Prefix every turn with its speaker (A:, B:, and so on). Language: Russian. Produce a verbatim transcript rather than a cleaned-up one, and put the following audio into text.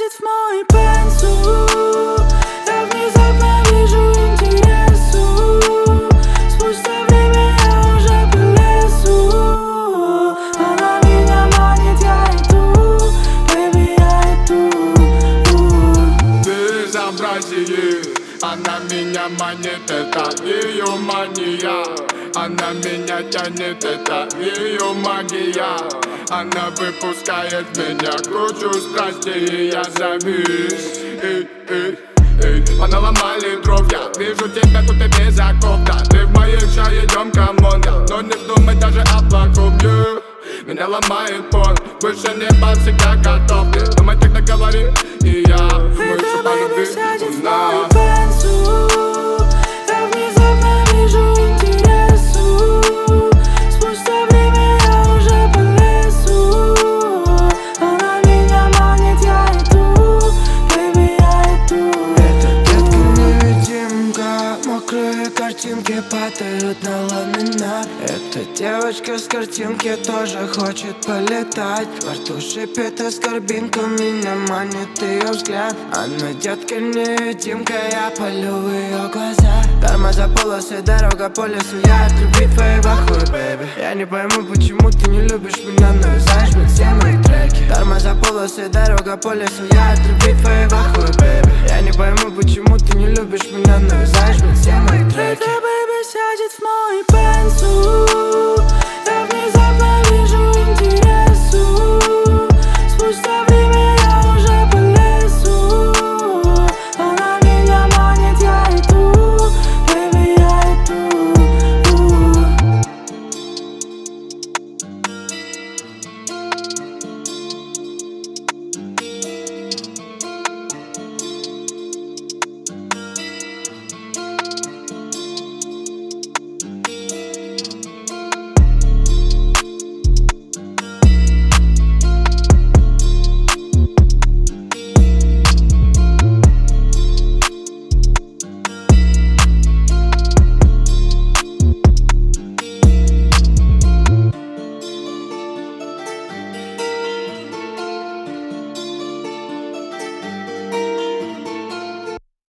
A: сядет в мой пенсу. Я внезапно вижу интересу. Спустя время я уже по лесу. Она меня манит, я иду, baby, я иду.
B: Безобразие, она меня манит, это ее мания. Она меня тянет, это ее магия. Она выпускает в меня кучу страстей, и я завис. Эй, эй, эй. Поналомали дров, я вижу тебя, тут и без оков. Да, ты в моих шаг, идем, камон, я. Но не вздумай даже о плохом, yeah. Меня ломает пол, выше неба всегда готов. Ты думай, тогда говори, и я выше по любви узнал.
A: Я внезапно вижу интересу. Спустя время я уже по лесу. Она меня манит, я иду, baby, я иду.
C: Эта детка-невидимка, мокрые картинки падают на ламинат. Эта девочка с картинки тоже хочет полетать. Во рту шипит аскорбинка, меня манит ее взгляд. Она детка-невидимка, я палю в ее глаза. Тормоза, полосы, дорога по лесу, я от любви твоей вахую, бэйби. Я не пойму, почему ты не любишь меня, навязаешь мне все мои треки. Тормоза, полосы, дорога по лесу, я от любви твоей вахую, бэйби. Я не пойму, почему ты не любишь меня, навязаешь мне все мои треки.
A: Эта бэйби сядет в мой пенсу.